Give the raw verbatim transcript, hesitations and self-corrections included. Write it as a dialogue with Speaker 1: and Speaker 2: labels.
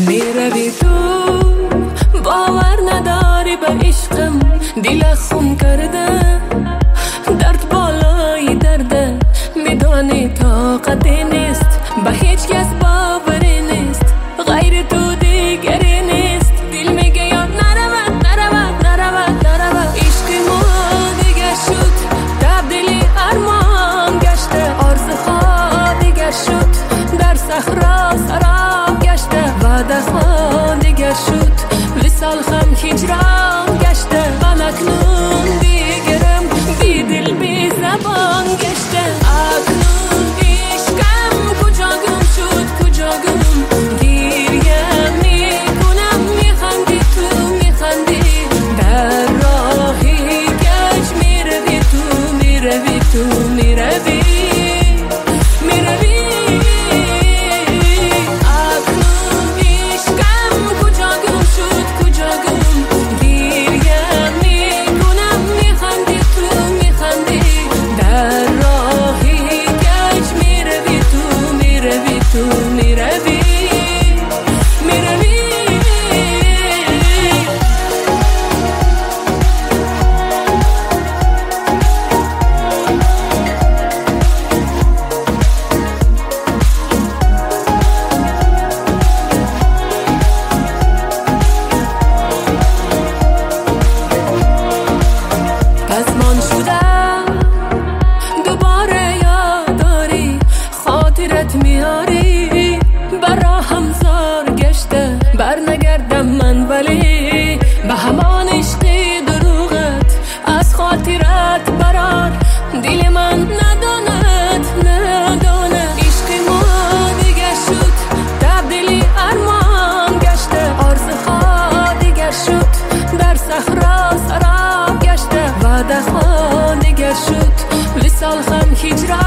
Speaker 1: میروی تو باور نداری به عشقم، دل خون کرده درد بالای درده، میدانی طاقتی نیست به هیچ کس باوری نیست، غیر تو دیگری نیست. دل میگه یا نرود نرود نرود نرود، عشق ما دیگه شد تبدیلی ارمان گشته، آرزو ها دیگه شد در صحرا سراب گشته، وعده ها دیگه شد وصال هم هجران گشته، من اکنون دیگرم بی دل بی زبان گشته. اکنون عشقم کجا گم شد کجا گم، گریه میکنم میخندی تو میخندی، در راهی گشت میروی تو میروی تو میروی میروی. اکنون عشقم کجا گم شد کجا گم، گریه میکنم میخندی تو میخندی، در راهی گشت میروی تو میروی تو میروی میروی. پسمان شدم دوباره یاد داری، خاطرت میاری برا همزار گشته، بر نگردم من ولی به همان عشقی دروغت، از خاطرت برار دل من نداند نداند. عشق ما دیگه شد تبدیلی ارمان گشته، آرزوها دیگه شد در صحرا سراب گشته، وعده ها دیگه شد وصال هم هجران